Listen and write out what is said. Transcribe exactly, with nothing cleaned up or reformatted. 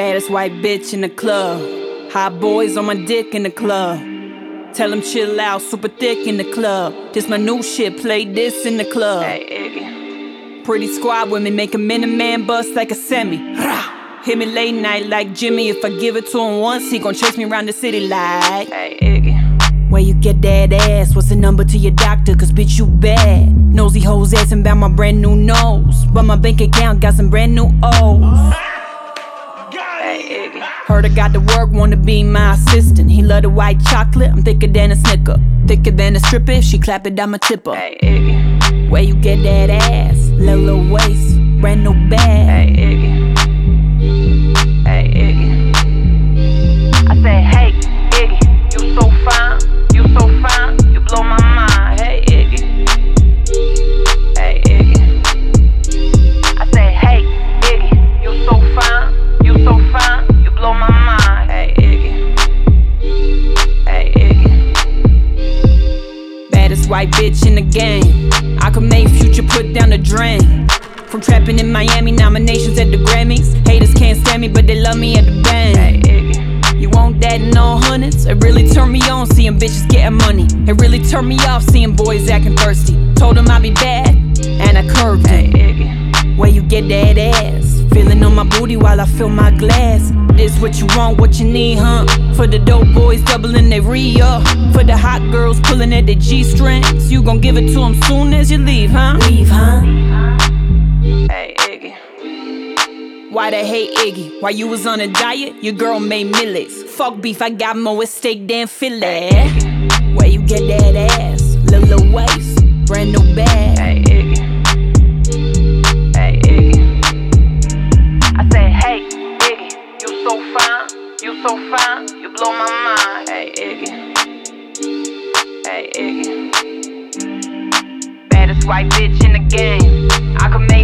Baddest white bitch in the club. Hot boys on my dick in the club. Tell them chill out, super thick in the club. This my new shit, play this in the club. Hey, Iggy. Pretty squad with me, make a minute man bust like a semi. Hit me late night like Jimmy. If I give it to him once, he gon' chase me around the city like. Hey, Iggy. Where you get that ass? What's the number to your doctor? Cause bitch, you bad. Nosy hoes asking about my brand new nose, but my bank account got some brand new O's. Hey, Iggy. Heard I got the work, wanna be my assistant. He love the white chocolate, I'm thicker than a Snicker. Thicker than a stripper, if she clap it, I'ma tip her. Hey, Iggy. Where you get that ass? Little, little waist, brand new bag. Hey, Iggy. Hey, Iggy. I say, hey, Iggy, you so fine, you so fine, you blow my mind. Hey, Iggy. Hey, Iggy. I say, hey, Iggy, you so fine, you so fine, you blow my mind. Hey, Iggy. Hey, Iggy. Baddest white bitch in the game. I could make Future put down the drain. From trapping in Miami, nominations at the Grammys. Haters can't stand me, but they love me at the band. Hey, Iggy. You want that in all hundreds? It really turned me on seeing bitches getting money. It really turned me off seeing boys acting thirsty. Told them I'd be bad, and I curved Hey, it. Iggy. Where you get that ass? Feeling on my booty while I fill my glass. This what you want, what you need, huh? For the dope boys doubling their re-up. For the hot girls pulling at their G-strings. You gon' give it to them soon as you leave, huh? Leave, huh? Hey, Iggy. Why they hate Iggy? Why you was on a diet? Your girl made millets. Fuck beef, I got more at stake than Philly. Where you get that ass? Little, little waist, brand new bag. Hey, Iggy. Hey, Iggy. I say, hey, Iggy, you so fine, you so fine, you blow my mind. Hey, Iggy. Hey, Iggy. Baddest white bitch in the game. I could make